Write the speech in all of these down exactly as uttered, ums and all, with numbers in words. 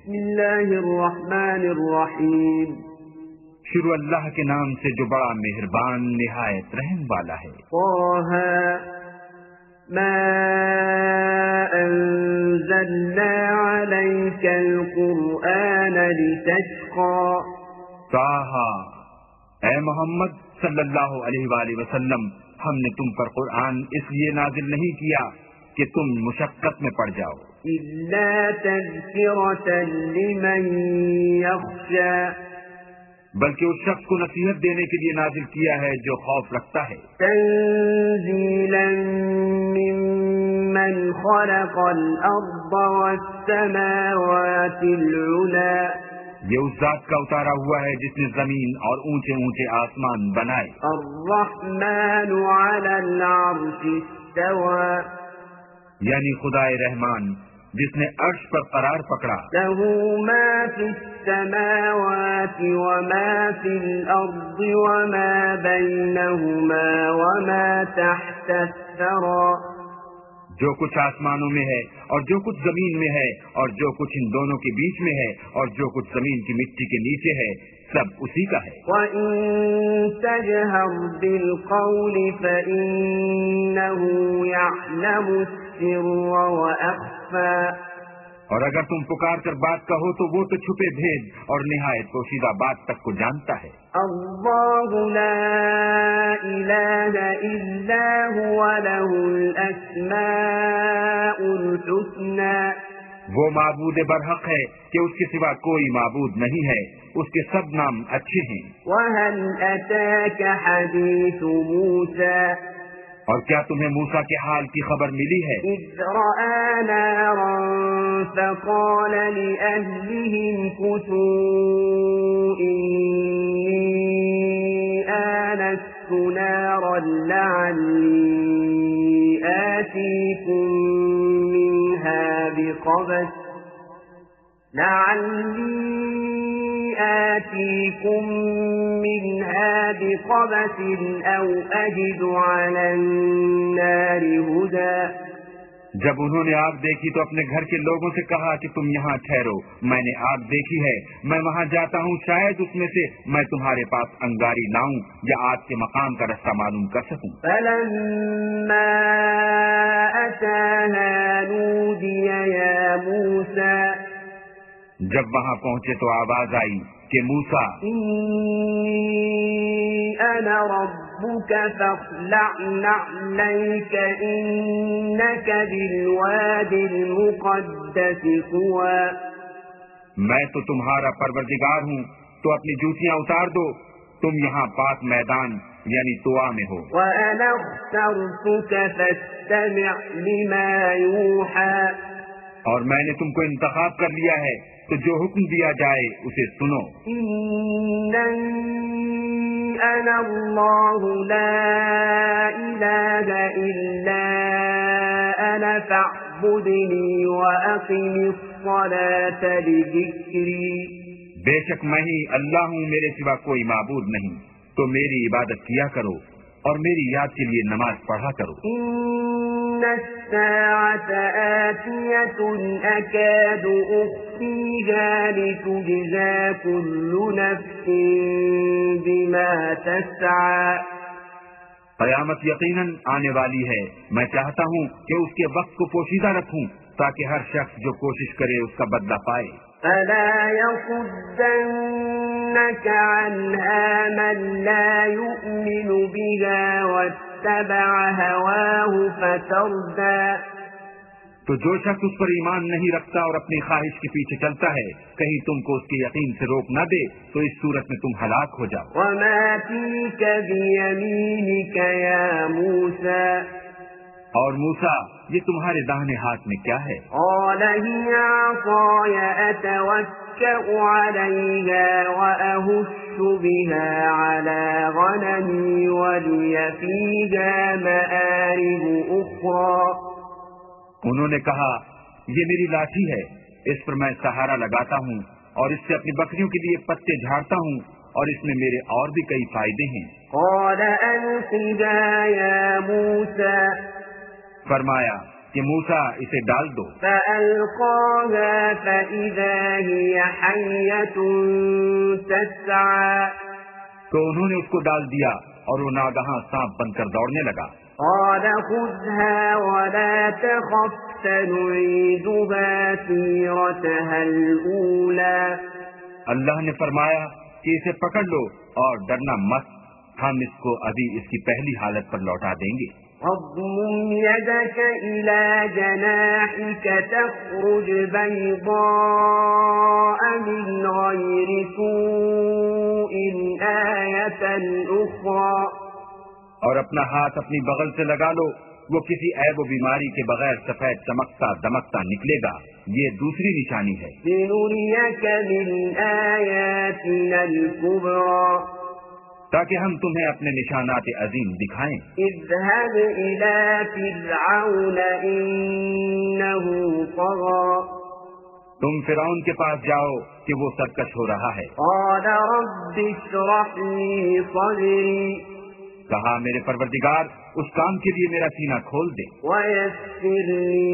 بسم اللہ الرحمن الرحیم شروع اللہ کے نام سے جو بڑا مہربان نہایت رحم والا ہے۔ طه ما انزلنا عليك القرآن لتشقى۔ طه، اے محمد صلی اللہ علیہ وآلہ وسلم، ہم نے تم پر قرآن اس لیے نازل نہیں کیا کہ تم مشقت میں پڑ جاؤ، إلا تذكرة لمن يخشى، بلکہ اس شخص کو نصیحت دینے کے لیے نازل کیا ہے جو خوف رکھتا ہے۔ تنزيلا ممن خلق الأرض والسماوات العلى، یہ اس ذات کا اتارا ہوا ہے جس نے زمین اور اونچے اونچے آسمان بنائے۔ الرحمن على العرش استوى، یعنی خدائے رحمان جس نے عرش پر قرار پکڑا۔ له ما في السماوات وما في الأرض وما بينهما وما تحت الثرى، جو کچھ آسمانوں میں ہے اور جو کچھ زمین میں ہے اور جو کچھ ان دونوں کے بیچ میں ہے اور جو کچھ زمین کی مٹی کے نیچے ہے، سب اسی کا ہے۔ وَإِن تَجْهَرْ بِالْقَوْلِ فَإِنَّهُ يَعْلَمُ السِّرَّ وَأَخْفَى، اور اگر تم پکار کر بات کہو تو وہ تو چھپے بھید اور نہایت پوشیدہ بات تک کو جانتا ہے۔ اللہ لا الہ الا هو له الاسماء الحسنى، وہ معبود برحق ہے کہ اس کے سوا کوئی معبود نہیں ہے، اس کے سب نام اچھے ہیں۔ وَهَلْ أَتَاكَ حَدِيثُ مُوسَى، اور کیا تمہیں موسیٰ کے حال کی خبر ملی ہے؟ إِذْ رَأَىٰ نَارًا فَقَالَ لِأَهْلِهِ امْكُثُوا إِنِّي آنَسْتُ نَارًا لَعَلِّي آتِيكُم مِّنْهَا بِقَبَسٍ لَعَلِّي آتِيكُم مِّنْهَا بِقَبَسٍ أَوْ أَجِدُ عَلَى النَّارِ هُدًى۔ جب انہوں نے آگ دیکھی تو اپنے گھر کے لوگوں سے کہا کہ تم یہاں ٹھہرو، میں نے آگ دیکھی ہے، میں وہاں جاتا ہوں، شاید اس میں سے میں تمہارے پاس انگاری لاؤں یا آگ کے مقام کا رستہ معلوم کر سکوں۔ فَلَمَّا أَتَاهَا نُودِيَ يَا مُوسَى، جب وہاں پہنچے تو آواز آئی کہ موسیٰ، إِنِّي أَنَا رَبُّكَ فَاخْلَعْ نَعْلَيْكَ إِنَّكَ بِالْوَادِ الْمُقَدَّسِ طُوًى، میں تو تمہارا پروردگار ہوں، تو اپنی جوتیاں اتار دو، تم یہاں پاک میدان یعنی طوا میں ہو۔ وَأَنَا اخْتَرْتُكَ فَاسْتَمِعْ لِمَا يُوحَىٰ، اور میں نے تم کو انتخاب کر لیا ہے تو جو حکم دیا جائے اسے سنو۔ إِنَّنِي أَنَا اللَّهُ لَا إِلَٰهَ إِلَّا أَنَا فَاعْبُدْنِي وَأَقِمِ الصَّلَاةَ لِذِكْرِي، بے شک میں ہی اللہ ہوں، میرے سوا کوئی معبود نہیں، تو میری عبادت کیا کرو اور میری یاد کے لیے نماز پڑھا کرو۔ إِنَّ السَّاعَةَ آتِيَةٌ أَكَادُ أُخْفِيهَا لِتُجْزَىٰ كُلُّ نَفْسٍ بِمَا تَسْعَىٰ، قیامت یقیناً آنے والی ہے، میں چاہتا ہوں کہ اس کے وقت کو پوشیدہ رکھوں تاکہ ہر شخص جو کوشش کرے اس کا بدلہ پائے۔ فَلَا يَصُدَّنَّكَ عَنْهَا مَن لَّا يُؤْمِنُ بِهَا وَاتَّبَعَ هَوَاهُ فَتَرْدَىٰ، تو جو شخص اس پر ایمان نہیں رکھتا اور اپنی خواہش کے پیچھے چلتا ہے، کہیں تم کو اس کے یقین سے روک نہ دے تو اس صورت میں تم ہلاک ہو جاؤ۔ وَمَا تِلْكَ بِيَمِينِكَ يَا مُوسَىٰ، اور موسیٰ یہ تمہارے داہنے ہاتھ میں کیا ہے؟ قَالَ هِيَ عَصَايَ أَتَوَكَّأُ عَلَيْهَا وَأَهُشُّ بِهَا عَلَىٰ غَنَمِي وَلِيَ فِيهَا مَآرِبُ أُخْرَىٰ، انہوں نے کہا یہ میری لاٹھی ہے، اس پر میں سہارا لگاتا ہوں اور اس سے اپنی بکریوں کے لیے پتے جھاڑتا ہوں اور اس میں میرے اور بھی کئی فائدے ہیں۔ قَالَ أَلْقِهَا يَا مُوسَىٰ، فرمایا کہ موسیٰ اسے ڈال دو۔ فألقاها فإذا هي حية تسعى تو انہوں نے اس کو ڈال دیا اور وہ ناگہاں سانپ بن کر دوڑنے لگا۔ قال خذها ولا تخف سنعيدها سيرتها الأولى اللہ نے فرمایا کہ اسے پکڑ لو اور ڈرنا مت، ہم اس کو ابھی اس کی پہلی حالت پر لوٹا دیں گے۔ واضمم يدك إلى جناحك تخرج بيضاء من غير سوء آية أخرى اور اپنا ہاتھ اپنی بغل سے لگا لو، وہ کسی عیب و بیماری کے بغیر سفید چمکتا دمکتا نکلے گا، یہ دوسری نشانی ہے۔ لنريك من آياتنا الكبرى تاکہ ہم تمہیں اپنے نشانات عظیم دکھائیں۔ اذهب إلى فرعون إنه طغى تم فرعون کے پاس جاؤ کہ وہ سرکش ہو رہا ہے۔ قال رب اشرح لي صدري کہا میرے پروردگار اس کام کے لیے میرا سینہ کھول دے ويسر لي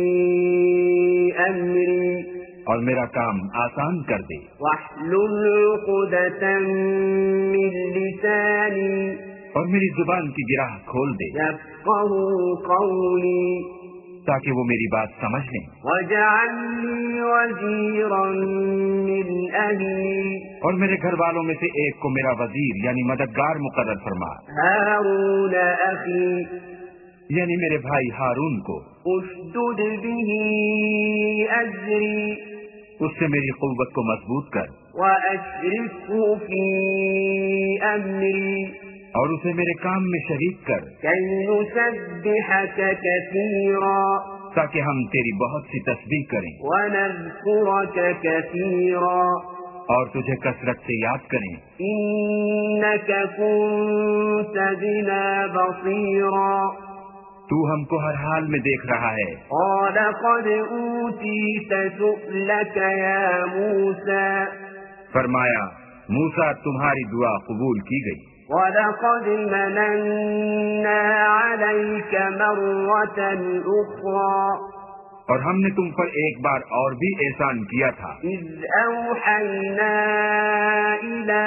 أمري اور میرا کام آسان کر دے۔ واحلل عقدة من لساني اور میری زبان کی گرہ کھول دے يفقهوا قولي تاکہ وہ میری بات سمجھ لیں۔ واجعل لي وزيرا من أهلي اور میرے گھر والوں میں سے ایک کو میرا وزیر یعنی مددگار مقرر فرما، هارون أخي یعنی میرے بھائی ہارون کو۔ اشدد به أزري اس سے میری قوت کو مضبوط کر وأشركه في أمري اور اسے میرے کام میں شریک کر، كي نسبحك كثيرا تاکہ ہم تیری بہت سی تسبیح کریں ونذكرك كثيرا اور تجھے کثرت سے یاد کریں۔ إنك كنت بنا بصيرا تو ہم کو ہر حال میں دیکھ رہا ہے۔ قال قد أوتيت سؤلك يا موسى فرمایا موسیٰ تمہاری دعا قبول کی گئی، ولقد مننا عليك مرة أخرى اور ہم نے تم پر ایک بار اور بھی احسان کیا تھا، إذ أوحينا إلى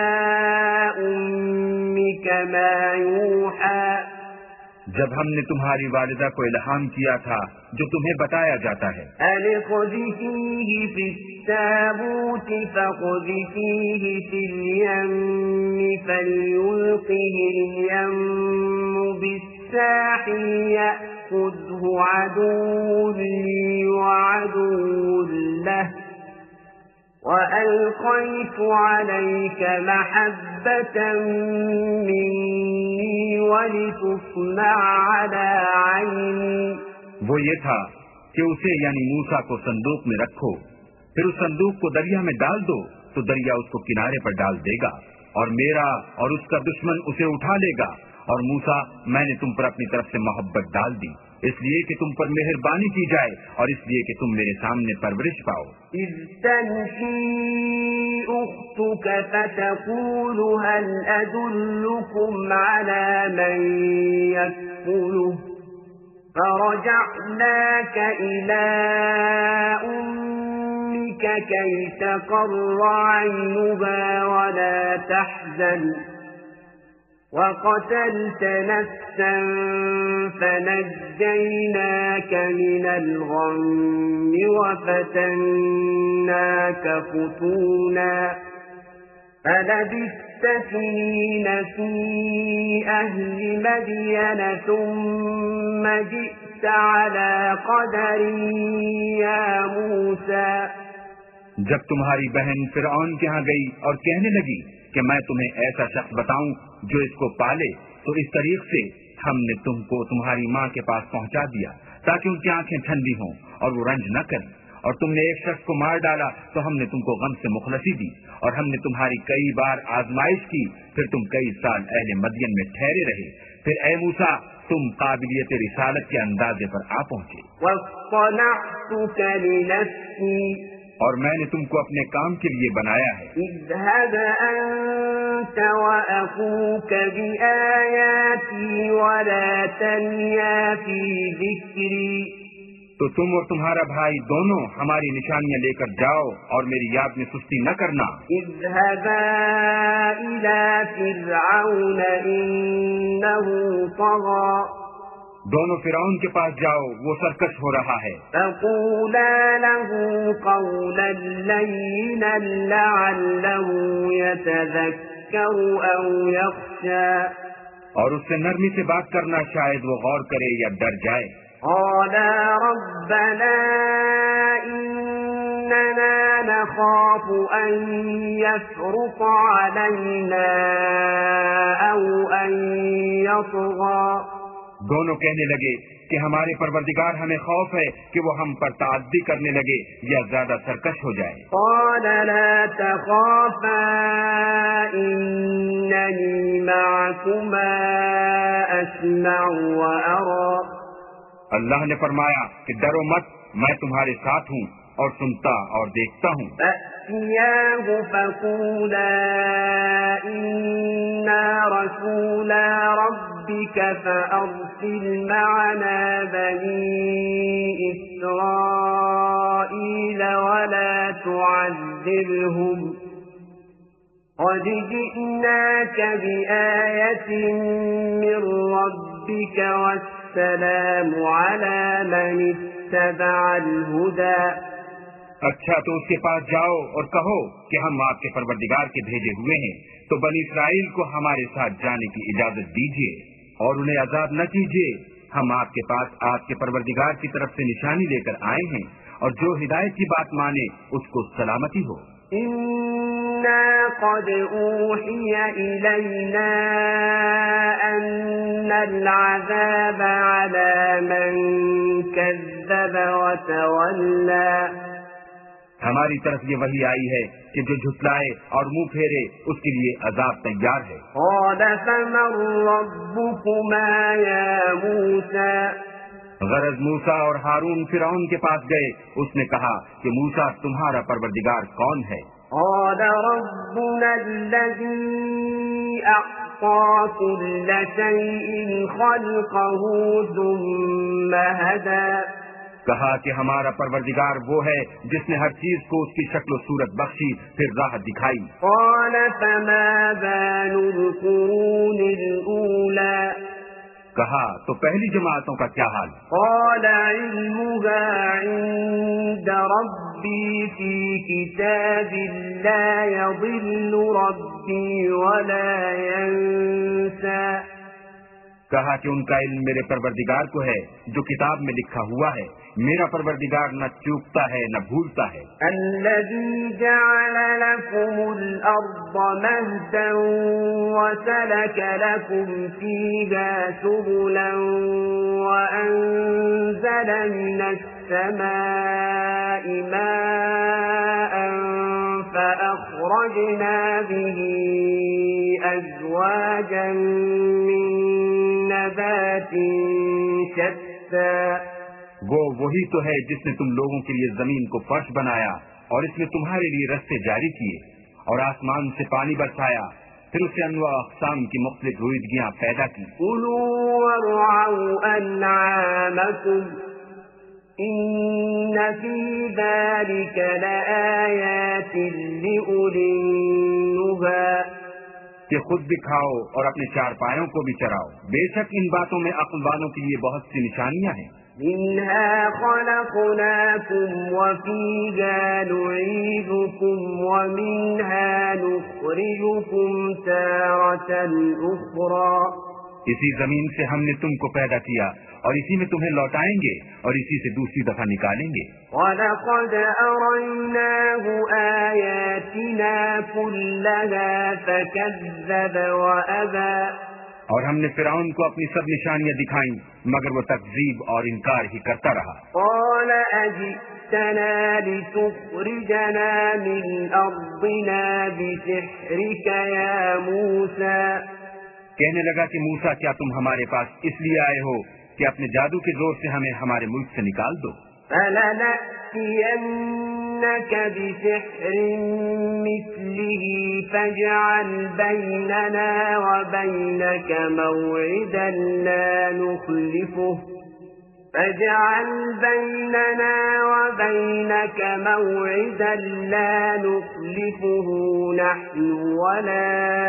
أمك ما يوحى جب ہم نے تمہاری والدہ کو الہام کیا تھا جو تمہیں بتایا جاتا ہے۔ أن اقذفيه في التابوت فاقذفيه في اليم فليلقه اليم بالساحل يأخذه عدو لي وعدو له وألقيت عليك محبة مني ولتصنع على عيني وہ یہ تھا کہ اسے یعنی موسیٰ کو صندوق میں رکھو، پھر اس صندوق کو دریا میں ڈال دو تو دریا اس کو کنارے پر ڈال دے گا، اور میرا اور اس کا دشمن اسے اٹھا لے گا، اور موسیٰ میں نے تم پر اپنی طرف سے محبت ڈال دی اس لیے کہ تم پر مہربانی کی جائے اور اس لیے کہ تم میرے سامنے پرورش پاؤ۔ إذ تمشي أختك فتقول هل أدلكم على من يكفله فرجعناك إلى أمك كي تقر عينها ولا تحزن وقتلت نفسا فنجيناك من الغم وفتناك فتونا فلبثت سنين في أهل مدين ثم جئت على قدر يا موسى جب تمہاری بہن فرعون کے ہاں گئی اور کہنے لگی کہ میں تمہیں ایسا شخص بتاؤں جو اس کو پالے، تو اس طریق سے ہم نے تم کو تمہاری ماں کے پاس پہنچا دیا تاکہ ان کی آنکھیں ٹھنڈی ہوں اور وہ رنج نہ کریں، اور تم نے ایک شخص کو مار ڈالا تو ہم نے تم کو غم سے مخلصی دی، اور ہم نے تمہاری کئی بار آزمائش کی، پھر تم کئی سال اہل مدین میں ٹھہرے رہے، پھر اے موسیٰ تم قابلیت رسالت کے اندازے پر آ پہنچے، واصطنعتك لنفسي اور میں نے تم کو اپنے کام کے لیے بنایا ہے۔ اذهب أنت وأخوك بآياتي ولا تنيا في ذكري تو تم اور تمہارا بھائی دونوں ہماری نشانیاں لے کر جاؤ اور میری یاد میں سستی نہ کرنا. اذهبا إلى فرعون إنه طغى. دونوں فرعون کے پاس جاؤ، وہ سرکش ہو رہا ہے. فقولا له قولا لينا لعله يتذكر أو يخشى. اور اس سے نرمی سے بات کرنا، شاید وہ غور کرے یا ڈر جائے. قالا ربنا إننا نخاف أن يفرط علينا أو أن يطغى. دونوں کہنے لگے کہ ہمارے پروردگار ہمیں خوف ہے کہ وہ ہم پر تعدی کرنے لگے یا زیادہ سرکش ہو جائے. قال لا تخافا إنني معكما أسمع وأرى. اللہ نے فرمایا کہ ڈرو مت، میں تمہارے ساتھ ہوں اور سنتا اور دیکھتا ہوں. فَأْتِيَاهُ فَقُولَا إِنَّا رَسُولَا رَبِّكَ فَأَرْسِلْ مَعَنَا بَنِي إِسْرَائِيلَ وَلَا تُعَذِّبْهُمْ قَدْ جِئْنَاكَ بِآيَةٍ مِّن رَّبِّكَ وَالسَّلَامُ عَلَىٰ مَنِ اتَّبَعَ الْهُدَىٰ. اچھا تو اس کے پاس جاؤ اور کہو کہ ہم آپ کے پروردگار کے بھیجے ہوئے ہیں، تو بنی اسرائیل کو ہمارے ساتھ جانے کی اجازت دیجیے اور انہیں عذاب نہ کیجیے. ہم آپ کے پاس آپ کے پروردگار کی طرف سے نشانی لے کر آئے ہیں، اور جو ہدایت کی بات مانے اس کو سلامتی ہو. إِنَّا قَدْ أُوحِيَ إِلَيْنَا أَنَّ الْعَذَابَ عَلَى مَنْ كَذَّبَ وَتَوَلَّى. ہماری طرف یہ وحی آئی ہے کہ جو جھٹلائے اور منہ پھیرے اس کے لیے عذاب تیار ہے. قَالَ فَمَن رَّبُّكُمَا يَا مُوسَىٰ. غرض موسیٰ اور ہارون فرعون کے پاس گئے. اس نے کہا کہ موسیٰ تمہارا پروردگار کون ہے؟ قَالَ رَبُّنَا الَّذِي أَعْطَىٰ كُلَّ شَيْءٍ خَلْقَهُ ثُمَّ هَدَىٰ. کہا کہ ہمارا پروردگار وہ ہے جس نے ہر چیز کو اس کی شکل و صورت بخشی پھر راہ دکھائی. قَالَ فَمَا بَالُ الْقُرُونِ الْأُولَىٰ. کہا تو پہلی جماعتوں کا کیا حال؟ قَالَ عِلْمُهَا عِندَ رَبِّي فِي كِتَابٍ لَّا يَضِلُّ رَبِّي وَلَا يَنسَى. کہا کہ ان کا علم میرے پروردگار کو ہے جو کتاب میں لکھا ہوا ہے، میرا پروردگار نہ چوکتا ہے نہ بھولتا ہے. الذي جعل لكم الأرض مهدا وسلك لكم فيها سبلا وأنزل من السماء ماء فأخرجنا به أزواجا من نبات شتى. وہ وہی تو ہے جس نے تم لوگوں کے لیے زمین کو فرش بنایا اور اس میں تمہارے لیے رستے جاری کیے اور آسمان سے پانی برسایا، پھر اسے انواع اقسام کی مختلف رویدگیاں پیدا کی. كُلُوا وَارْعَوْا أَنْعَامَكُمْ إِنَّ فِي ذَلِكَ لَآيَاتٍ لِّأُولِي النُّهَىٰ. کہ خود بھی کھاؤ اور اپنے چارپایوں کو بھی چراؤ، بے شک ان باتوں میں عقل والوں کے لیے بہت سی نشانیاں ہیں. منها خلقناكم وفيها نعيدكم ومنها نخرجكم تارة أخرى. اسی زمین سے ہم نے تم کو پیدا کیا اور اسی میں تمہیں لوٹائیں گے اور اسی سے دوسری دفعہ نکالیں گے. وَلَقَدْ أَرَيْنَاهُ آيَاتِنَا كُلَّهَا فَكَذَّبَ وَأَبَىٰ. اور ہم نے فرعون کو اپنی سب نشانیاں دکھائیں مگر وہ تکذیب اور انکار ہی کرتا رہا. قَالَ أَجِئْتَنَا لِتُخْرِجَنَا مِنْ أَرْضِنَا بِسِحْرِكَ يَا مُوسَىٰ. کہنے لگا کہ موسیٰ کیا تم ہمارے پاس اس لیے آئے ہو کہ اپنے جادو کے زور سے ہمیں ہمارے ملک سے نکال دو؟ فَلَنَأْتِيَنَّكَ بِسِحْرٍ مِّثْلِهِ فَاجْعَلْ بَيْنَنَا وَبَيْنَكَ مَوْعِدًا لَّا نُخْلِفُهُ فاجعل بيننا وبينك موعدا لا نخلفه نحن ولا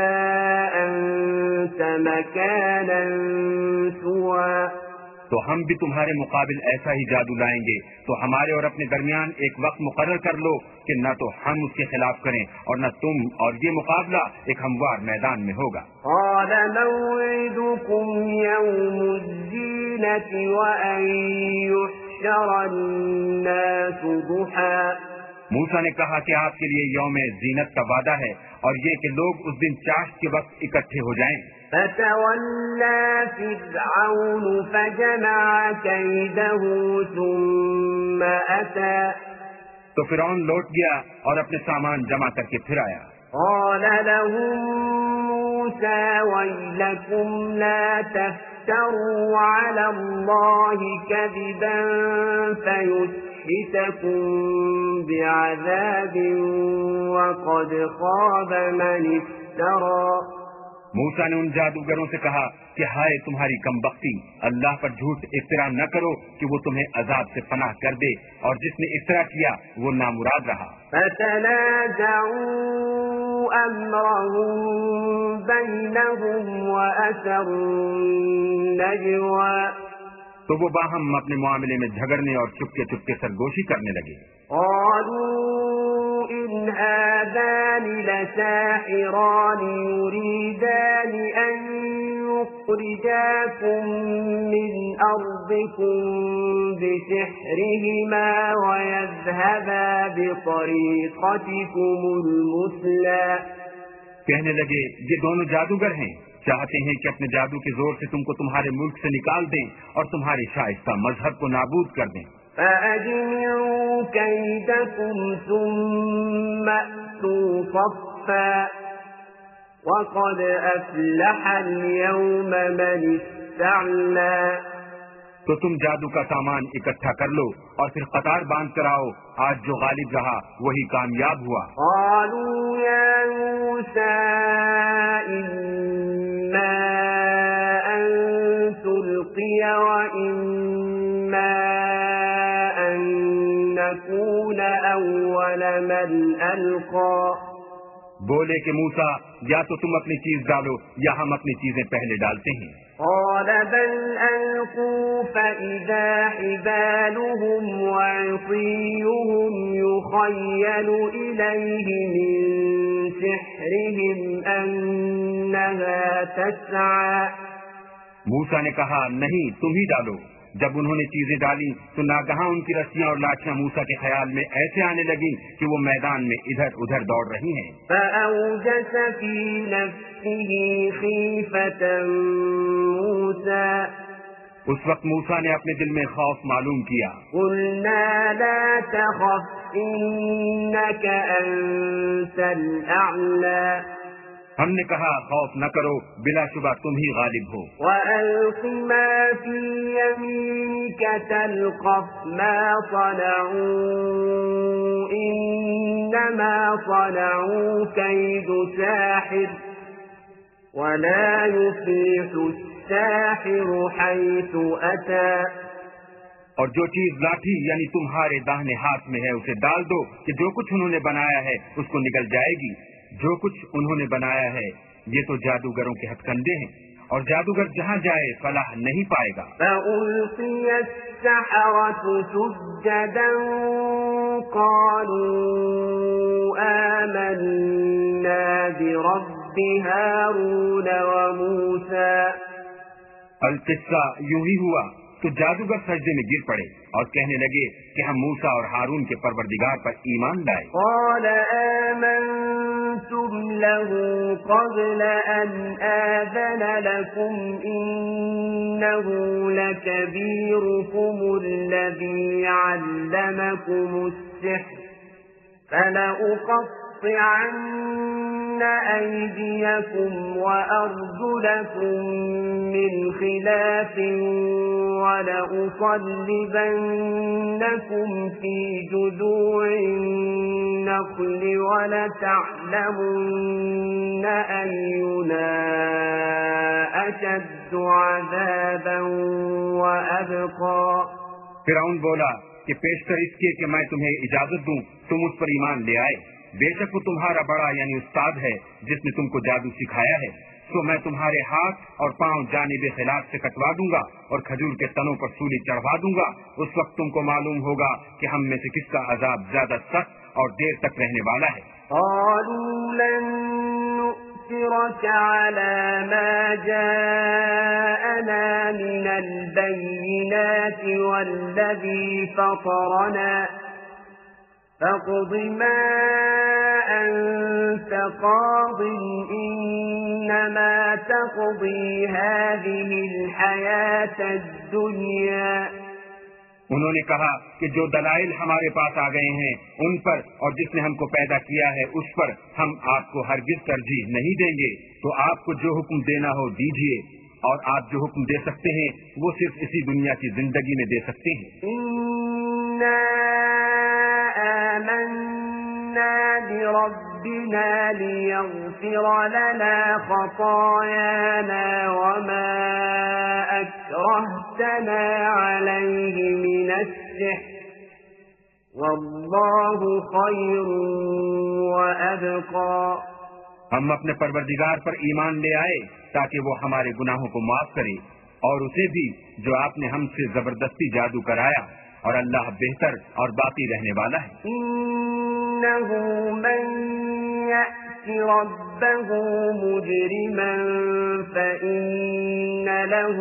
أنت مكانا سوى تو ہم بھی تمہارے مقابل ایسا ہی جادو لائیں گے، تو ہمارے اور اپنے درمیان ایک وقت مقرر کر لو کہ نہ تو ہم اس کے خلاف کریں اور نہ تم، اور یہ مقابلہ ایک ہموار میدان میں ہوگا۔ قال موعدكم يوم الزينة وأن يحشر الناس ضحى۔ موسیٰ نے کہا کہ آپ کے لیے یوم زینت کا وعدہ ہے اور یہ کہ لوگ اس دن چاشت کے وقت اکٹھے ہو جائیں۔ فتولى فرعون فجمع كيده ثم أتى۔ تو فرعون لوٹ گیا اور اپنے سامان جمع کر کے پھر آیا۔ قال لهم موسى ويلكم لا تفتروا على الله كذبا فيسحتكم بعذاب وقد خاب من افترى۔ موسیٰ نے ان جادوگروں سے کہا کہ ہائے تمہاری کم بختی، اللہ پر جھوٹ افترا نہ کرو کہ وہ تمہیں عذاب سے پناہ کر دے، اور جس نے افترا کیا وہ نامراد رہا۔ فتنازعوا أمرهم بينهم وأسروا النجوى۔ تو وہ باہم اپنے معاملے میں جھگڑنے اور چپکے چپکے سرگوشی کرنے لگے۔ قالوا إن هذان لساحران يريدان أن يخرجاكم من أرضكم بسحرهما ويذهبا بطريقتكم المثلى۔ کہنے لگے یہ دونوں جادوگر ہیں، چاہتے ہیں کہ اپنے جادو کے زور سے تم کو تمہارے ملک سے نکال دیں اور تمہارے شائستہ مذہب کو نابود کر دیں۔ فَأَجْمِعُوا كَيْدَكُمْ ثُمَّ أْتُوا صَفًّا وَقَدْ أَفْلَحَ الْيَوْمَ مَنِ اسْتَعْلَى۔ تو تم جادو کا سامان اکٹھا کر لو اور پھر قطار باندھ کر آؤ، آج جو غالب رہا وہی کامیاب ہوا۔ قالوا يا موسى إما أن تلقي وإما أن نكون أول من ألقى۔ بولے کہ موسیٰ یا تو تم اپنی چیز ڈالو یا ہم اپنی چیزیں پہلے ڈالتے ہیں۔ قال بل ألقوا فإذا حبالهم وعصيهم يخيل إليه من سحرهم أنها تسعى۔ موسیٰ نے کہا نہیں تم ہی ڈالو۔ جب انہوں نے چیزیں ڈالی تو ناگہاں ان کی رسیاں اور لاٹیاں موسیٰ کے خیال میں ایسے آنے لگیں کہ وہ میدان میں ادھر ادھر دوڑ رہی ہیں۔ فأوجس في نفسه خيفة موسى۔ اس وقت موسیٰ نے اپنے دل میں خوف معلوم کیا۔ قلنا لا تخف إنك أنت الأعلى۔ ہم نے کہا خوف نہ کرو، بلا شبہ تم ہی غالب ہو۔ وَأَلْقِ مَا فِي يَمِينِكَ تَلْقَفْ مَا صَنَعُوا إِنَّمَا صَنَعُوا كَيْدُ سَاحِرٍ وَلَا يُفْلِحُ السَّاحِرُ حَيْثُ أَتَى۔ اور جو چیز لاٹھی یعنی تمہارے داہنے ہاتھ میں ہے اسے ڈال دو کہ جو کچھ انہوں نے بنایا ہے اس کو نگل جائے گی۔ جو کچھ انہوں نے بنایا ہے یہ تو جادوگروں کے ہتھ کنڈے ہیں، اور جادوگر جہاں جائے فلاح نہیں پائے گا۔ فَأُلْقِيَ السَّحَرَةُ سُجَّدًا قَالُوا آمَنَّا بِرَبِّ هَارُونَ وَمُوسَى۔ القصہ یوں ہی ہوا تو جادوگر سجدے میں گر پڑے اور کہنے لگے کہ ہم موسیٰ اور ہارون کے پروردگار پر ایمان لائے۔ قال آمنتم له قبل أن آذن لكم إنه لكبيركم الذي علمكم السحر فلأقطعن أيديكم وأرجلكم من خلاف وَلَأُصَلِّبَنَّكُمْ فِي جُذُوعِ النَّخْلِ وَلَتَعْلَمُنَّ أَيُّنَا أَشَدُّ عَذَابًا وَأَبْقَى۔ फिरौन बोला कि पेशतर इसके कि मैं तुम्हें इजाजत दूं तुम उस पर ईमान ले आए, बेशक वो तुम्हारा बड़ा यानी उस्ताद है जिसने तुमको जादू सिखाया है, तो मैं तुम्हारे हाथ और पांव जानिब खिलाफ से कटवा दूंगा और खजूर के तनों पर सूली चढ़वा दूंगा। उस वक्त तुमको मालूम होगा कि हम में से किसका अजाब ज्यादा सख्त और देर तक रहने वाला है। نؤثرك على ما جاءنا من البينات والذي فطرنا فاقض ما أنت قاض إنما تقضي هذه الحياة الدنيا۔ انہوں نے کہا کہ جو دلائل ہمارے پاس آ گئے ہیں ان پر اور جس نے ہم کو پیدا کیا ہے اس پر ہم آپ کو ہرگز ترجیح نہیں دیں گے، تو آپ کو جو حکم دینا ہو دیجیے، اور آپ جو حکم دے سکتے ہیں وہ صرف اسی دنیا کی زندگی میں دے سکتے ہیں۔ إنا آمنا بربنا ليغفر لنا خطايانا وما أكرهتنا عليه من السحر والله خير وأبقى۔ ہم اپنے پروردگار پر ایمان لے آئے تاکہ وہ ہمارے گناہوں کو معاف کرے اور اسے بھی جو آپ نے ہم سے زبردستی جادو کرایا، اور اللہ بہتر اور باقی رہنے والا ہے۔ إنه من يأت ربه مجرما فإن له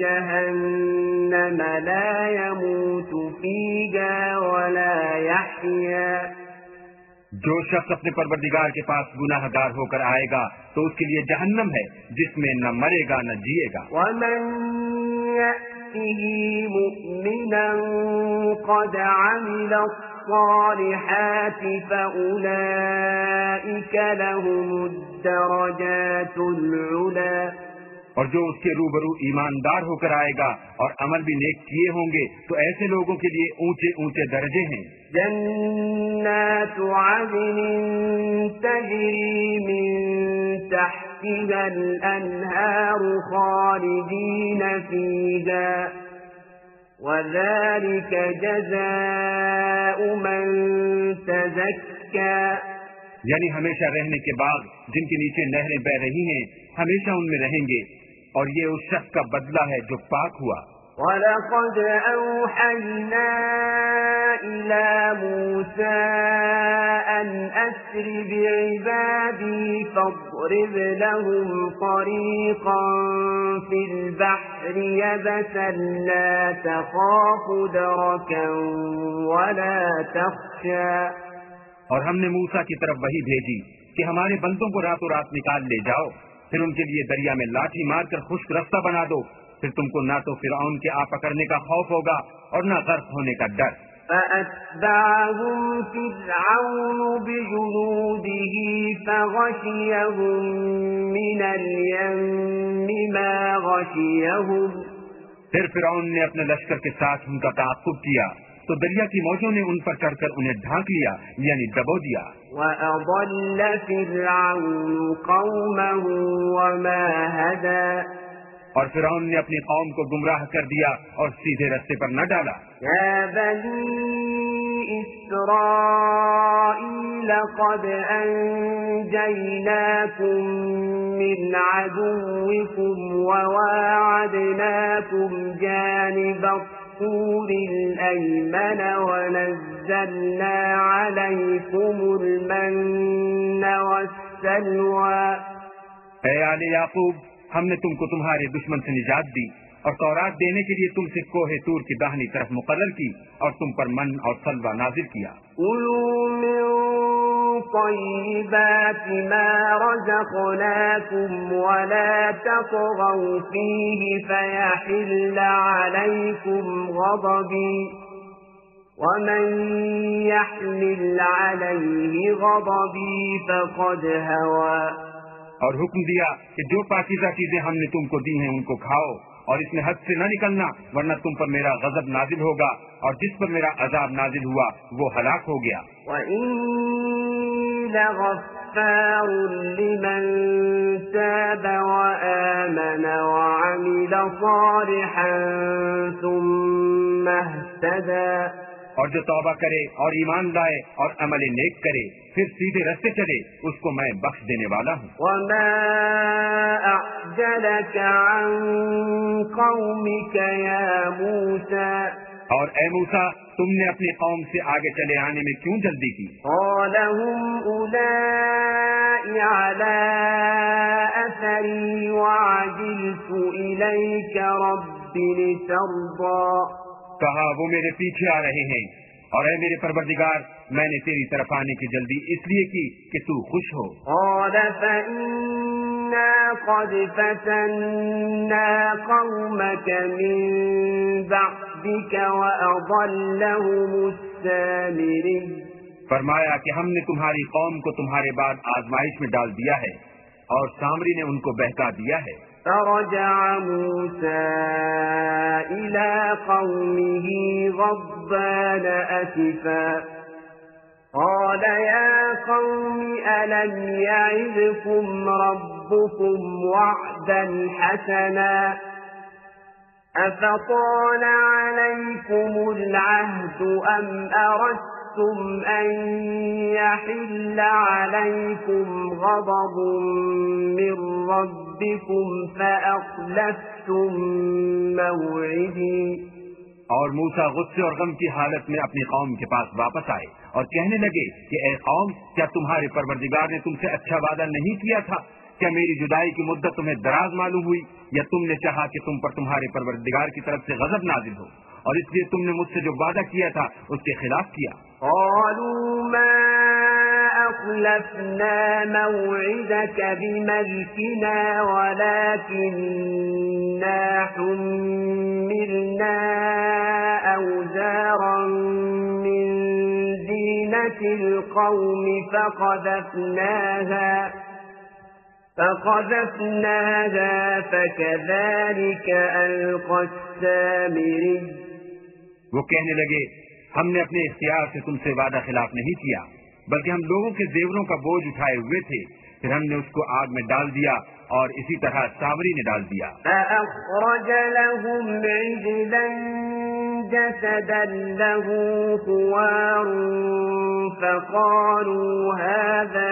جهنم لا يموت فيها ولا يحيا۔ جو شخص اپنے پروردگار کے پاس گناہ گار ہو کر آئے گا تو اس کے لیے جہنم ہے جس میں نہ مرے گا نہ جیے گا۔ ومن يأته مؤمنا قد عمل الصالحات فأولئك لهم الدرجات العلا۔ اور جو اس کے روبرو ایماندار ہو کر آئے گا اور عمل بھی نیک کیے ہوں گے تو ایسے لوگوں کے لیے اونچے اونچے درجے ہیں۔ جنات عدن تجری من تحتها الأنهار خالدین فیہا وذلك جزاء من تزکا۔ یعنی ہمیشہ رہنے کے باغ جن کے نیچے نہریں بہ رہی ہیں ہمیشہ ان میں رہیں گے، اور یہ اس شخص کا بدلہ ہے جو پاک ہوا۔ وَلَقَدْ أَوْحَيْنَا إِلَى مُوسَىٰ أَنْ أَسْرِ بِعِبَادِي فَاضْرِبْ لَهُمْ طَرِيقًا فِي الْبَحْرِ يَبَسًا لَا تَخَافُ دَرَكًا وَلَا تَخْشَىٰ۔ اور ہم نے موسیٰ کی طرف وحی بھیجی کہ ہمارے بندوں کو راتوں رات نکال لے جاؤ، پھر ان کے لیے دریا میں لاٹھی مار کر خشک رستہ بنا دو، پھر تم کو نہ تو فرعون کے آ پکڑنے کا خوف ہوگا اور نہ غرق ہونے کا ڈر۔ فَأَتْبَعَهُمْ فِرْعَوْنُ بِجُنُودِهِ فَغَشِيَهُم مِّنَ الْيَمِّ مَا غَشِيَهُمْ۔ پھر فرعون نے اپنے لشکر کے ساتھ ان کا تعاقب کیا تو دریا کی موجوں نے ان پر چڑھ کر انہیں ڈھانک لیا یعنی دبو دیا۔ وَأَضَلَّ فِرْعَوْنُ قَوْمَهُ وَمَا هَدَىٰ۔ اور فرعون نے اپنی قوم کو گمراہ کر دیا اور سیدھے رستے پر نہ ڈالا۔ يَا بَنِي إِسْرَائِيلَ قَدْ أَنجَيْنَاكُم مِّنْ عَدُوِّكُمْ وَوَاعَدْنَاكُمْ جَانِبَ الطُّورِ الْأَيْمَنَ وَنَزَّلْنَا عَلَيْكُمُ الْمَنَّ وَالسَّلْوَىٰ۔ اے آل یعقوب، ہم نے تم کو تمہارے دشمن سے نجات دی اور تورات دینے کے لیے تم سے کوہ طور کی داہنی طرف مقرر کی اور تم پر من اور سلوہ نازل کیا۔ کُلُوا مِن طَيِّبَاتِ مَا رَزَقْنَاكُمْ وَلَا تَطْغَوْا فِيهِ فَيَحِلَّ عَلَيْكُمْ غَضَبِي وَمَن يَحْلِلْ عَلَيْهِ غَضَبِي فَقَدْ هَوَىٰ۔ اور حکم دیا کہ جو پاکیزہ چیزیں ہم نے تم کو دی ہیں ان کو کھاؤ اور اس میں حد سے نہ نکلنا ورنہ تم پر میرا غضب نازل ہوگا، اور جس پر میرا عذاب نازل ہوا وہ ہلاک ہو گیا۔ وَإِنِّي لَغَفَّارٌ لِّمَن تَابَ وَآمَنَ وَعَمِلَ صَالِحًا ثُمَّ اهْتَدَىٰ۔ اهتدى اور جو توبہ کرے اور ایمان لائے اور عمل نیک کرے پھر سیدھے رستے چلے اس کو میں بخش دینے والا ہوں۔ وما أعجلك عن قومك يا موسى اور اے موسیٰ تم نے اپنی قوم سے آگے چلے آنے میں کیوں جلدی کی؟ قال هم أولئك على أثري وعجلت إليك رب لترضى کہا وہ میرے پیچھے آ رہے ہیں اور اے میرے پروردگار میں نے تیری طرف آنے کی جلدی اس لیے کی کہ تو خوش ہو۔ قال فإنا قد فتنا قومك من بعدك وأضلهم السامري فرمایا کہ ہم نے تمہاری قوم کو تمہارے بعد آزمائش میں ڈال دیا ہے اور سامری نے ان کو بہکا دیا ہے۔ فرجع موسى إلى قومه غضبان أسفا قال يا قوم ألم يعدكم ربكم وعدا حسنا أفطال عليكم العهد أم أردتم أن يحل عليكم غضب من ربكم فأخلفتم موعدي اور موسیٰ غصے اور غم کی حالت میں اپنی قوم کے پاس واپس آئے اور کہنے لگے کہ اے قوم کیا تمہارے پروردگار نے تم سے اچھا وعدہ نہیں کیا تھا؟ کیا میری جدائی کی مدت تمہیں دراز معلوم ہوئی یا تم نے چاہا کہ تم پر تمہارے پروردگار کی طرف سے غضب نازل ہو اور اس لیے تم نے مجھ سے جو وعدہ کیا تھا اس کے خلاف کیا؟ قالوا ما أخلفنا موعدك بملكنا ولكننا حملنا أوزارا من زينة القوم فقذفناها فقذفناها فكذلك ألقى السامري وہ کہنے لگے ہم نے اپنے اختیار سے تم سے وعدہ خلاف نہیں کیا بلکہ ہم لوگوں کے زیوروں کا بوجھ اٹھائے ہوئے تھے پھر ہم نے اس کو آگ میں ڈال دیا اور اسی طرح سامری نے ڈال دیا۔ فأخرج لهم عجلا جسدا له خوار فقالوا هذا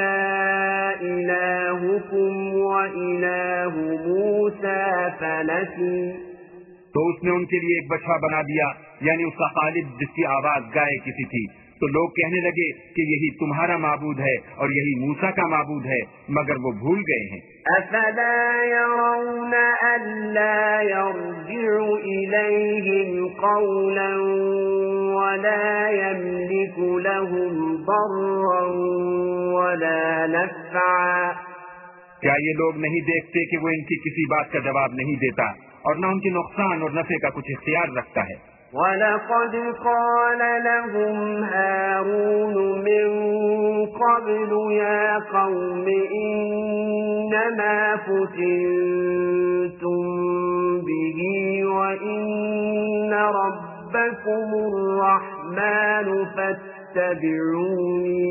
إلهكم وإله موسى فنسي تو اس نے ان کے لیے ایک بچھڑا بنا دیا یعنی اس کا قالب جس کی آواز گائے کسی تھی، تو لوگ کہنے لگے کہ یہی تمہارا معبود ہے اور یہی موسیٰ کا معبود ہے مگر وہ بھول گئے ہیں۔ أفلا يرون ألا يرجع إليهم قولا ولا يملك لهم ضرا ولا نفعا کیا یہ لوگ نہیں دیکھتے کہ وہ ان کی کسی بات کا جواب نہیں دیتا اور نہ ان کے نقصان اور نفع کا کچھ اختیار رکھتا ہے؟ وَلَقَدْ قَالَ لَهُمْ هَارُونُ مِنْ قَبْلُ يَا قَوْمِ إِنَّمَا فُتِنْتُمْ بِهِ وَإِنَّ رَبَّكُمُ الرَّحْمَنُ فَاتَّبِعُونِي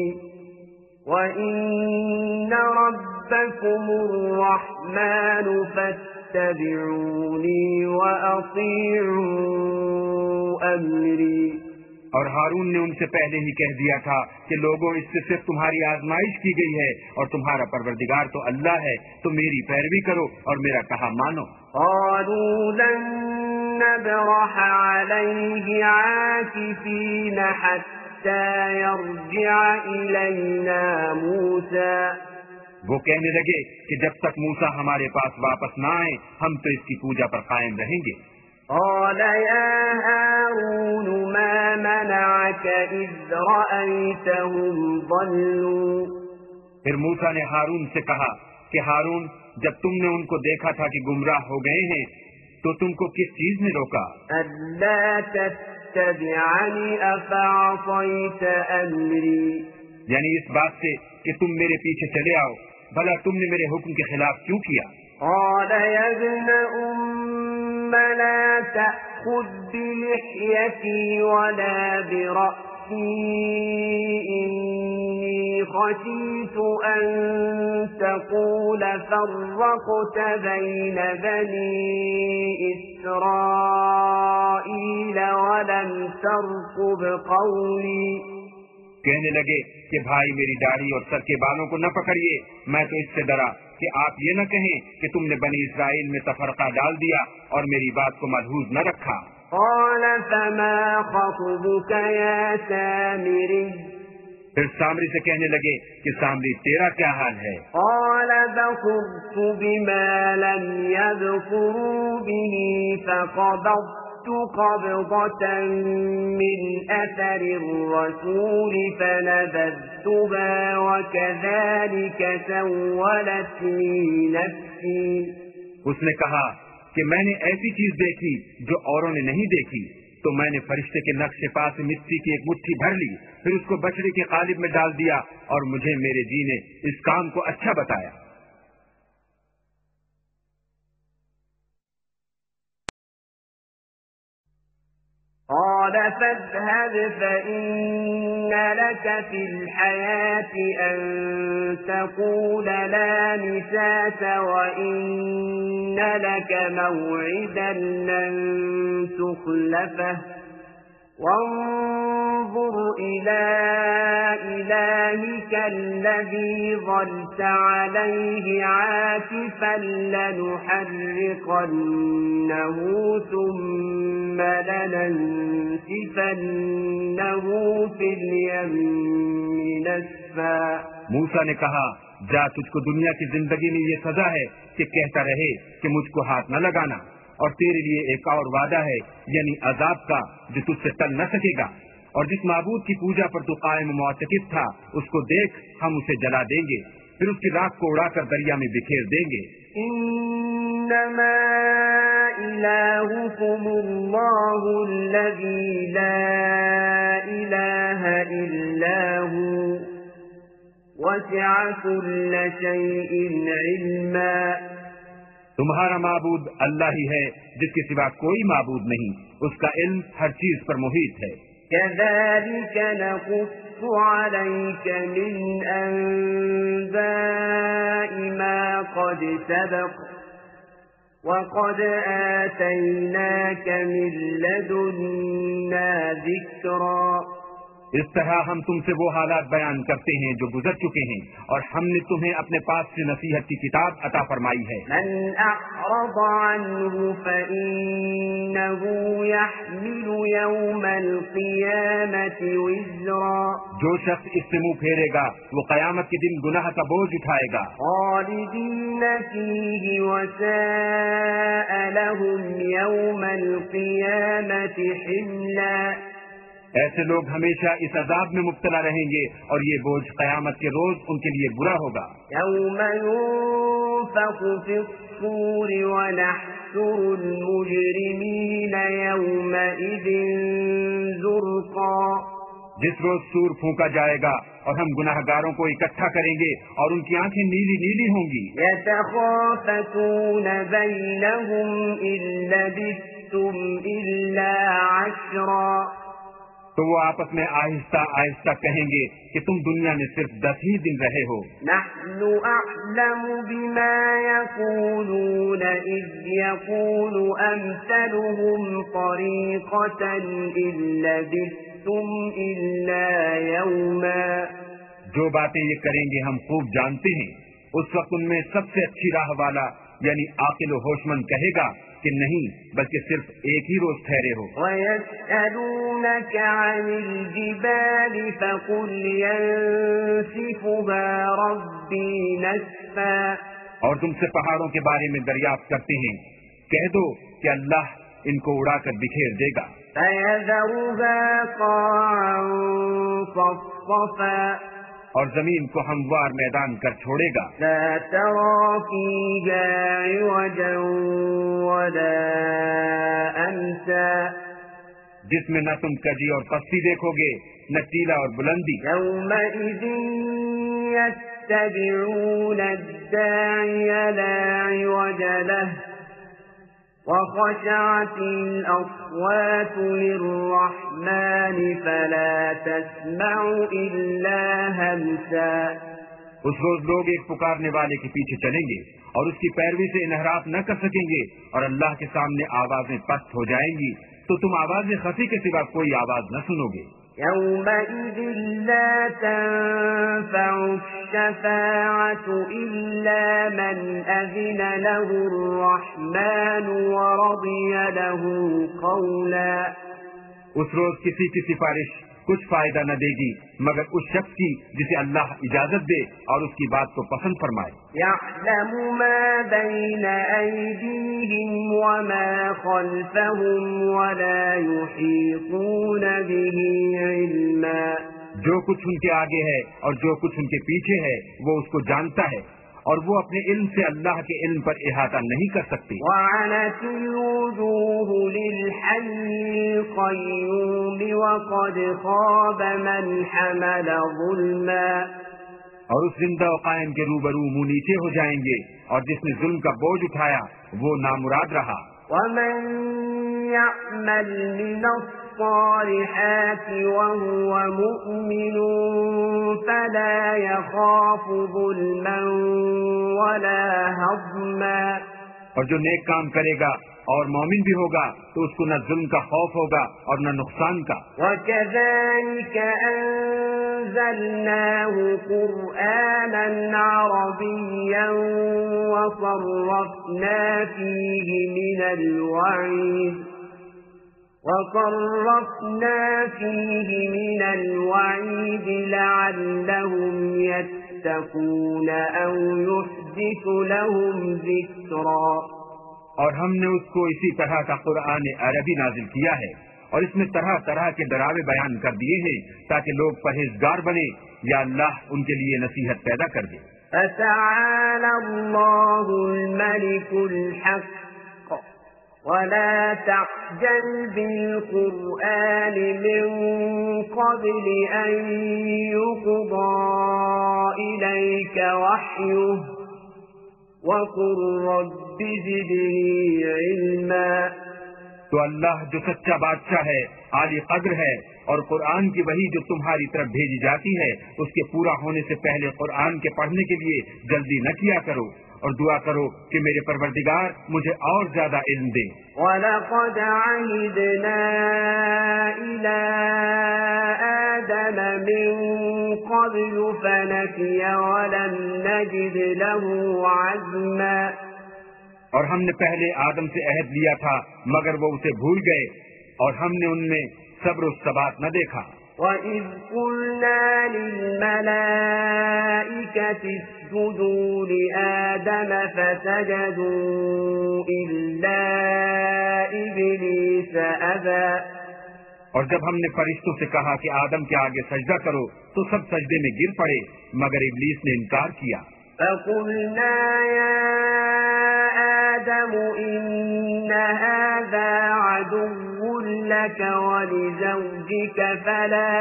وَإِنَّ رَبَّكُمُ الرَّحْمَنُ فَاتَّبِعُونِي وَأَطِيعُوا أَمْرِي اور ہارون نے ان سے پہلے ہی کہہ دیا تھا کہ لوگوں اس سے صرف تمہاری آزمائش کی گئی ہے اور تمہارا پروردگار تو اللہ ہے، تو میری پیروی کرو اور میرا کہا مانو۔ قالوا لن نبرح عليه عاكفين حتى يرجع إلينا موسى وہ کہنے لگے کہ جب تک موسیٰ ہمارے پاس واپس نہ آئے ہم تو اس کی پوجا پر قائم رہیں گے۔ قال يا هارون ما منعك إذ رأيتهم ضلوا پھر موسیٰ نے ہارون سے کہا کہ ہارون جب تم نے ان کو دیکھا تھا کہ گمراہ ہو گئے ہیں تو تم کو کس چیز نے روکا؟ ألا تتبعني أفعصيت أمري یعنی اس بات سے کہ تم میرے پیچھے چلے آؤ، بھلا تم نے میرے حکم کے خلاف کیوں کیا؟ قال يا ابن أم لا تأخذ بلحيتي ولا برأسي إني خشيت أن تقول فرقت بين بني إسرائيل ولم ترقب قولي. کہنے لگے کہ بھائی میری داڑھی اور سر کے بالوں کو نہ پکڑیے، میں تو اس سے ڈرا کہ آپ یہ نہ کہیں کہ تم نے بنی اسرائیل میں تفرقہ ڈال دیا اور میری بات کو ملحوظ نہ رکھا. قال فما خطبك يا سامري. پھر سامری سے کہنے لگے کہ سامری تیرا کیا حال ہے؟ قال بصرت بما لم يبصروا به فقبضت قبضة من أثر الرسول فنبذتها وكذلك سولت لي نفسي. اس نے کہا کہ میں نے ایسی چیز دیکھی جو اوروں نے نہیں دیکھی، تو میں نے فرشتے کے نقش پا سے مٹی کی ایک مٹھی بھر لی، پھر اس کو بچڑے کے قالب میں ڈال دیا اور مجھے میرے جی نے اس کام کو اچھا بتایا. قال فاذهب فإن لك في الحياة أن تقول لا مساس وإن لك موعدا لن تخلفه وانظر إلى إلهك الذي ظلت عليه عاكفا لنحرقنه ثم لننسفنه في اليم نسفا. موسیٰ نے کہا جا، تجھ کو دنیا کی زندگی میں یہ سزا ہے کہ کہتا رہے کہ مجھ کو ہاتھ نہ لگانا، اور تیرے لیے ایک اور وعدہ ہے یعنی عذاب کا جو تجھ سے ٹل نہ سکے گا، اور جس معبود کی پوجا پر تو قائم معتکف تھا اس کو دیکھ ہم اسے جلا دیں گے، پھر اس کی راکھ کو اڑا کر دریا میں بکھیر دیں گے. انما الہکم اللہ الذی لا الہ الا هو وسع كل شیء علما. تمہارا معبود اللہ ہی ہے جس کے سوا کوئی معبود نہیں، اس کا علم ہر چیز پر محیط ہے. كذلك نقص عليك من أنباء ما قد سبق وقد آتيناك من لدنا ذكرا. اس طرح ہم تم سے وہ حالات بیان کرتے ہیں جو گزر چکے ہیں، اور ہم نے تمہیں اپنے پاس سے نصیحت کی کتاب عطا فرمائی ہے. من أعرض عنه فإنه يحمل يوم القيامة وزرا. جو شخص اس سے منہ پھیرے گا وہ قیامت کے دن گناہ کا بوجھ اٹھائے گا. خالدين فيه وساء لهم يوم القيامة حملا. ایسے لوگ ہمیشہ اس عذاب میں مبتلا رہیں گے اور یہ بوجھ قیامت کے روز ان کے لیے برا ہوگا. يوم ينفخ في الصور ونحشر المجرمين يومئذ زرقا. جس روز سور پھونکا جائے گا اور ہم گناہ گاروں کو اکٹھا کریں گے اور ان کی آنکھیں نیلی نیلی ہوں گی. يتخافتون بينهم إن لبثتم إلا عشرا. تو وہ آپس میں آہستہ آہستہ کہیں گے کہ تم دنیا میں صرف دس ہی دن رہے ہو. نحن أعلم بما يقولون إذ يقول أمثلهم طريقة إن لبثتم إلا يوما. جو باتیں یہ کریں گے ہم خوب جانتے ہیں. اس وقت ان میں سب سے اچھی راہ والا یعنی عاقل و ہوشمند کہے گا کہ نہیں بلکہ صرف ایک ہی روز ٹھہرے ہو. وَيَسْأَلُونَكَ عَنِ الْجِبَالِ فَقُلْ يَنسِفُهَا رَبِّي نَسْفًا. اور تم سے پہاڑوں کے بارے میں دریافت کرتے ہیں، کہہ دو کہ اللہ ان کو اڑا کر بکھیر دے گا. فَيَذَرُهَا قَاعًا صَفْصَفًا. اور زمین کو ہموار میدان کر چھوڑے گا. لا ترى فيها عوجا ولا أمتا. جس میں نہ تم کجی اور پستی دیکھو گے نہ ٹیلا اور بلندی. يومئذ يتبعون الداعي لا عوج له وخشعت الأصوات للرحمن فلا تسمع إلا همسا. اس روز لوگ ایک پکارنے والے کے پیچھے چلیں گے اور اس کی پیروی سے انحراف نہ کر سکیں گے، اور اللہ کے سامنے آوازیں پست ہو جائیں گی تو تم آواز خفی کے سوا کوئی آواز نہ سنو گے. يومئذ لا تنفع الشفاعة إلا من أذن له الرحمن ورضي له قولا. اس روز کسی کی سفارش کچھ فائدہ نہ دے گی مگر اس شخص کی جسے اللہ اجازت دے اور اس کی بات کو پسند فرمائے. يعلم ما بين أيديهم وما خلفهم ولا يحيطون به علما. جو کچھ ان کے آگے ہے اور جو کچھ ان کے پیچھے ہے وہ اس کو جانتا ہے، اور وہ اپنے علم سے اللہ کے علم پر احاطہ نہیں کر سکتی. وعنت الوجوه للحي القيوم وقد خاب من حمل ظلما. اور اس زندہ و قائم کے روبرو منہ نیچے ہو جائیں گے، اور جس نے ظلم کا بوجھ اٹھایا وہ نامراد رہا. ومن يعمل من الصالحات وهو مؤمن فلا يخاف ظلما ولا هضما. اور جو نیک کام کرے گا اور مومن بھی ہوگا تو اس کو نہ ظلم کا خوف ہوگا اور نہ نقصان کا. وَكَذَلِكَ أَنزَلْنَاهُ قُرْآنًا عَرَبِيًّا وَصَرَّفْنَا فِيهِ مِنَ الْوَعِيدِ وَصَرَّفْنَا فِيهِ مِنَ الْوَعِيدِ لَعَلَّهُمْ يَتَّقُونَ أَوْ يُحْدِثُ لَهُمْ ذِكْرًا. اور ہم نے اس کو اسی طرح کا قرآن عربی نازل کیا ہے اور اس میں طرح طرح کے ڈراوے بیان کر دیے ہیں تاکہ لوگ پرہیزگار بنے یا اللہ ان کے لیے نصیحت پیدا کر دے. فَتَعَالَى اللَّهُ الْمَلِكُ الْحَقُّ وَلَا تَعْجَلْ بِالْقُرْآنِ مِنْ قَبْلِ أَنْ يُقْضَى إِلَيْكَ وَحْيُهُ وَقُلْ رَبِّ زِدْنِي عِلْمًا. تو اللہ جو سچا بادشاہ ہے، عالی قدر ہے، اور قرآن کی وحی جو تمہاری طرف بھیجی جاتی ہے اس کے پورا ہونے سے پہلے قرآن کے پڑھنے کے لیے جلدی نہ کیا کرو، اور دعا کرو کہ میرے پروردگار مجھے اور زیادہ علم دے. وَلَقَدْ عَهِدْنَا إِلَىٰ آدَمَ مِن قَبْلُ فَنَسِيَ وَلَمْ نَجِدْ لَهُ عَزْمًا. اور ہم نے پہلے آدم سے عہد لیا تھا مگر وہ اسے بھول گئے، اور ہم نے ان میں صبر و ثبات نہ دیکھا. وَإِذْ قُلْنَا لِلْمَلَائِكَةِ اسْجُدُوا لِآدَمَ فَسَجَدُوا إِلَّا إِبْلِيسَ أَبَى. اور جب ہم نے فرشتوں سے کہا کہ آدم کے آگے سجدہ کرو تو سب سجدے میں گر پڑے مگر ابلیس نے انکار کیا. فَقُلْنَا يَا آدَمُ إِنَّ هَذَا عَدُوٌّ لَكَ وَلِزَوْجِكَ فَلَا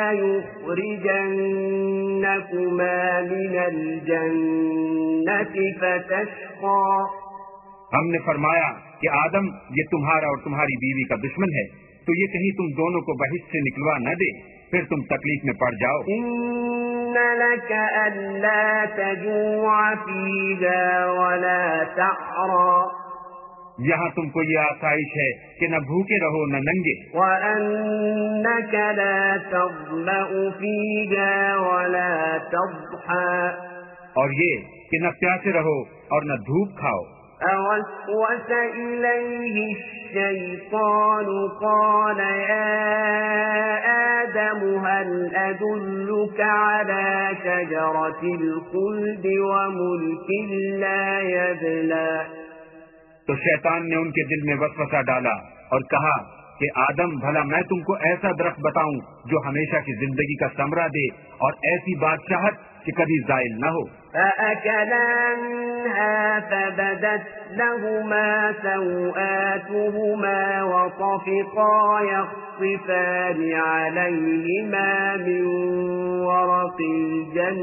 يُخْرِجَنَّكُمَا مِنَ الْجَنَّةِ فَتَشْقَى. ہم نے فرمایا کہ آدم یہ تمہارا اور تمہاری بیوی کا دشمن ہے، تو یہ کہیں تم دونوں کو بہشت سے نکلوا نہ دے، پھر تم تکلیف میں پڑ جاؤ. إِنَّ لَكَ أَلَّا تَجُوعَ فِيهَا وَلَا تَعْرَى. یہاں تم کو یہ آسائش ہے کہ نہ بھوکے رہو نہ ننگے. وَأَنَّكَ لَا تَظْمَأُ فِيهَا وَلَا تَضْحَى. اور یہ کہ نہ پیاسے رہو اور نہ دھوپ کھاؤ. فَوَسْوَسَ إِلَيْهِ الشَّيْطَانُ قَالَ يَا آدَمُ هَلْ أَدُلُّكَ عَلَى شَجَرَةِ الْخُلْدِ وَمُلْكٍ لَا يَبْلَى. تو شیطان نے ان کے دل میں وسوسہ ڈالا اور کہا کہ آدم بھلا میں تم کو ایسا درخت بتاؤں جو ہمیشہ کی زندگی کا ثمرہ دے اور ایسی بادشاہت کہ کبھی زائل نہ ہو. فَأَكَلَا مِنْهَا فَبَدَتْ لَهُمَا سَوْآتُهُمَا وَطَفِقَا يَخْصِفَانِ عَلَيْهِمَا مِنْ وَرَقِ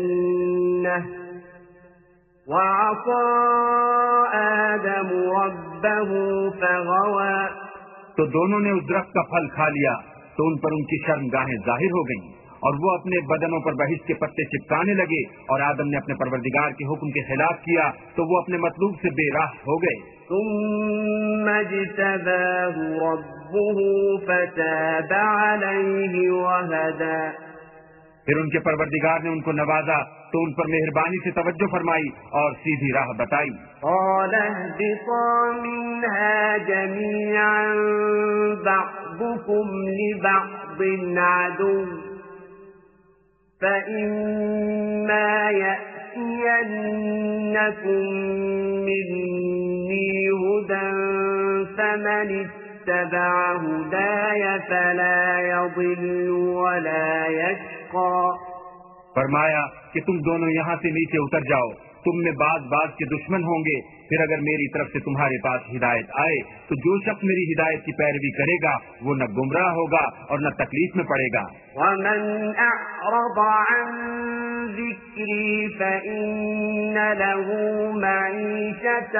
الْجَنَّةِ وَعَصَىٰ آدَمُ رَبَّهُ ربه فغوى تو دونوں نے اس درخت کا پھل کھا لیا تو ان پر ان کی شرمگاہیں ظاہر ہو گئیں اور وہ اپنے بدنوں پر بہشت کے پتے چپکانے لگے، اور آدم نے اپنے پروردگار کے حکم کے خلاف کیا تو وہ اپنے مطلوب سے بے راہ ہو گئے۔ ثم اجتباه ربه فتاب عليه وهدى پھر ان کے پروردگار نے ان کو نوازا تو ان پر مہربانی سے توجہ فرمائی اور سیدھی راہ بتائی۔ قال اهبطا منها جميعا بعضكم لبعض عدو فإما يأتينكم مني هدى فمن اتبع هداي فلا يضل ولا يشقى۔ فرمایا کہ تم دونوں یہاں سے نیچے اتر جاؤ، تم میں بعض بعض کے دشمن ہوں گے، پھر اگر میری طرف سے تمہارے پاس ہدایت آئے تو جو شخص میری ہدایت کی پیروی کرے گا وہ نہ گمراہ ہوگا اور نہ تکلیف میں پڑے گا۔ ومن أعرض عن ذكري فإن له معيشة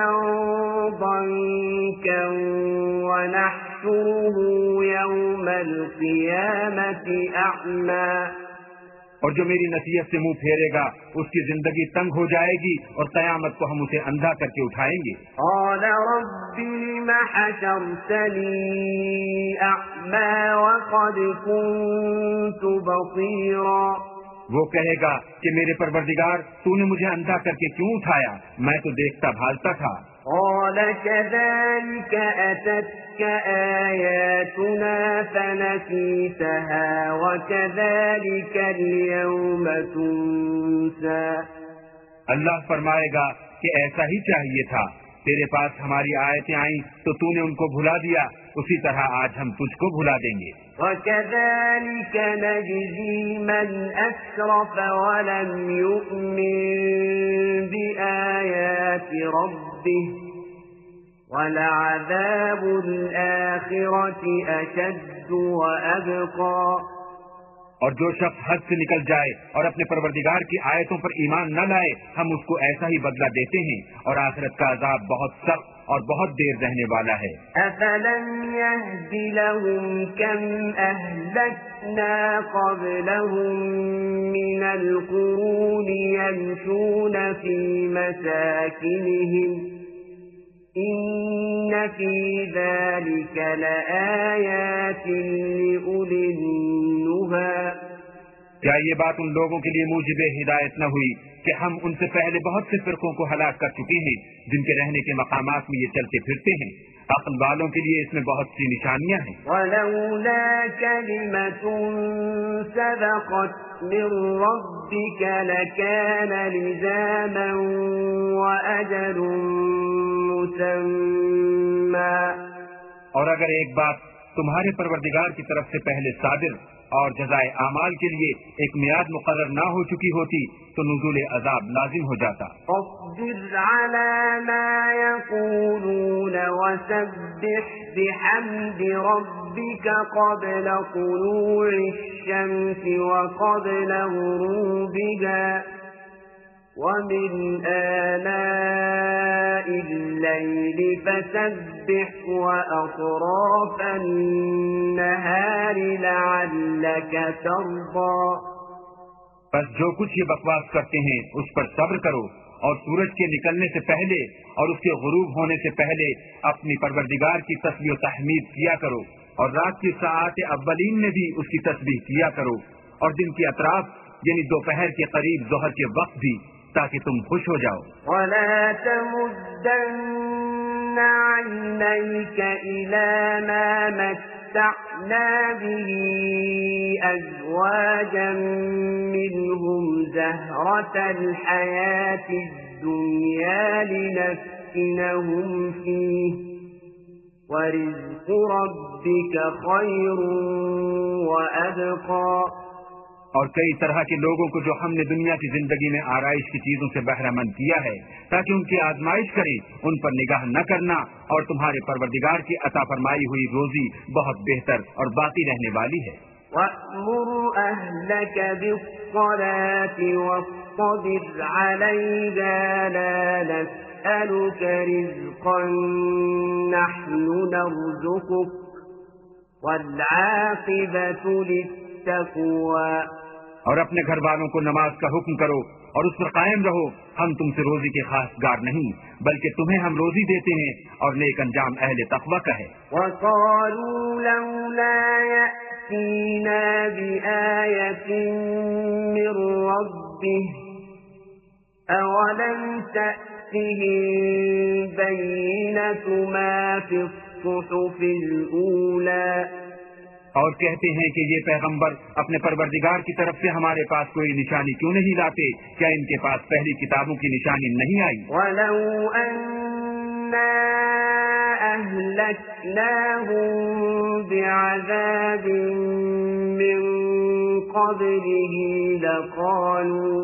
ضنكا ونحشره يوم القيامة أعمى۔ اور جو میری نصیحت سے منہ پھیرے گا اس کی زندگی تنگ ہو جائے گی اور قیامت کو ہم اسے اندھا کر کے اٹھائیں گے۔ قال رب لم حشرتني أعمى وقد كنت بصيرا۔ وہ کہے گا کہ میرے پروردگار تو نے مجھے اندھا کر کے کیوں اٹھایا، میں تو دیکھتا بھالتا تھا۔ قال كذلك أتتك آياتنا فنسيتها وكذلك اليوم تنسى۔ اللہ فرمائے گا کہ ایسا ہی چاہیے تھا، تیرے پاس ہماری آیتیں آئیں تو تو نے ان کو بھلا دیا، اسی طرح آج ہم تجھ کو بھلا دیں گے۔ وكذلك نجزي من أسرف ولم يؤمن بآيات ربه ولعذاب الآخرة أشد وأبقى۔ اور جو شخص حد سے نکل جائے اور اپنے پروردگار کی آیتوں پر ایمان نہ لائے ہم اس کو ایسا ہی بدلہ دیتے ہیں، اور آخرت کا عذاب بہت سخت اور بہت دیر رہنے والا ہے۔ أفلم يهد لهم كم أهلكنا قبلهم من القرون يمشون في مساكنهم إن في ذلك لآيات لأولي النهى۔ کیا یہ بات ان لوگوں کے لیے موجب ہدایت نہ ہوئی کہ ہم ان سے پہلے بہت سے فرقوں کو ہلاک کر چکے ہیں جن کے رہنے کے مقامات میں یہ چلتے پھرتے ہیں؟ عقل والوں کے لیے اس میں بہت سی نشانیاں ہیں۔ وَلَوْلَا كَلِمَةٌ سَبَقَتْ مِنْ رَبِّكَ لَكَانَ لِزَامًا وَأَجَلٌ مُّسَمًّى۔ اور اگر ایک بات تمہارے پروردگار کی طرف سے پہلے صادر اور جزائے اعمال کے لیے ایک میعاد مقرر نہ ہو چکی ہوتی تو نزول عذاب لازم ہو جاتا۔ فاصبر على ما يقولون وسبح بحمد ربك قبل طلوع الشمس وقبل غروبها ومن آلاء الليل فسبح وأطراف النهار لعلك ترضى۔ بس جو کچھ یہ بکواس کرتے ہیں اس پر صبر کرو، اور سورج کے نکلنے سے پہلے اور اس کے غروب ہونے سے پہلے اپنی پروردگار کی تسبیح و تحمید کیا کرو، اور رات کی ساعات اولین میں بھی اس کی تسبیح کیا کرو، اور دن کی اطراف یعنی دوپہر کے قریب ظہر کے وقت بھی، تاکہ تم خوش ہو جاؤ۔ وَلَا تَمُدَّنَّ عَيْنَيْكَ إِلَى مَا مَتَّعْنَا بِهِ أَزْوَاجًا مِّنْهُمْ زَهْرَةَ الْحَيَاةِ الدُّنْيَا لِنَفْتِنَهُمْ فِيهِ وَرِزْقُ رَبِّكَ خَيْرٌ وَأَبْقَى۔ اور کئی طرح کے لوگوں کو جو ہم نے دنیا کی زندگی میں آرائش کی چیزوں سے بہرہ مند کیا ہے تاکہ ان کی آزمائش کریں، ان پر نگاہ نہ کرنا، اور تمہارے پروردگار کی عطا فرمائی ہوئی روزی بہت بہتر اور باقی رہنے والی ہے۔ وَأْمُرْ أَهْلَكَ بِالصَّلَاةِ وَاصْطَبِرْ عَلَيْهَا لَا نَسْأَلُكَ نسألك رزقا نحن نرزقك والعاقبة للتقوى. اور اپنے گھر والوں کو نماز کا حکم کرو اور اس پر قائم رہو. ہم تم سے روزی کے خاص گار نہیں بلکہ تمہیں ہم روزی دیتے ہیں اور نیک انجام اہل تقوی کا ہے. وقالوا لولا يأتينا بآية من ربه أولم تأتهم بينة ما في الصحف الأولى. اور کہتے ہیں کہ یہ پیغمبر اپنے پروردگار کی طرف سے ہمارے پاس کوئی نشانی کیوں نہیں لاتے؟ کیا ان کے پاس پہلی کتابوں کی نشانی نہیں آئی؟ وَلَوْ أَنَّا أَهْلَكْنَاهُمْ بِعَذَابٍ مِّن قَبْلِهِ لَقَالُوا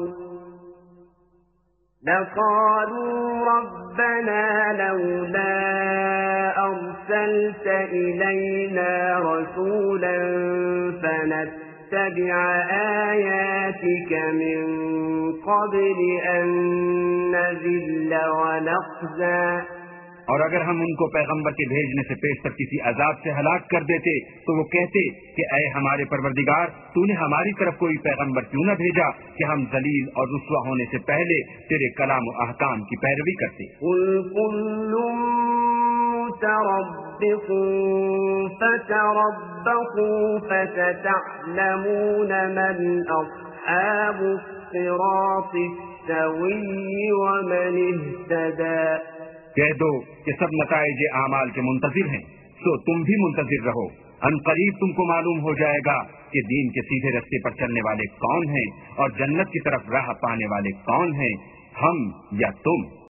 لَقَالُوا رَبَّنَا لَوْلَا أَرْسَلْتَ إِلَيْنَا رَسُولًا فَنَتَّبِعَ آيَاتِكَ مِن قَبْلِ أَن نَّذِلَّ وَنَخْزَىٰ. اور اگر ہم ان کو پیغمبر کے بھیجنے سے پیشتر کسی عذاب سے ہلاک کر دیتے تو وہ کہتے کہ اے ہمارے پروردگار تو نے ہماری طرف کوئی پیغمبر کیوں نہ بھیجا کہ ہم ذلیل اور رسوا ہونے سے پہلے تیرے کلام و احکام کی پیروی کرتے. قُلْ كُلٌّ مُّتَرَبِّصٌ فَتَرَبَّصُوا فَسَتَعْلَمُونَ مَنْ أَصْحَابُ الصِّرَاطِ السَّوِيِّ وَمَنِ اهْتَدَىٰ. کہہ دو کہ سب نتائج اعمال کے منتظر ہیں سو تم بھی منتظر رہو. ان قریب تم کو معلوم ہو جائے گا کہ دین کے سیدھے رستے پر چلنے والے کون ہیں اور جنت کی طرف راہ پانے والے کون ہیں، ہم یا تم.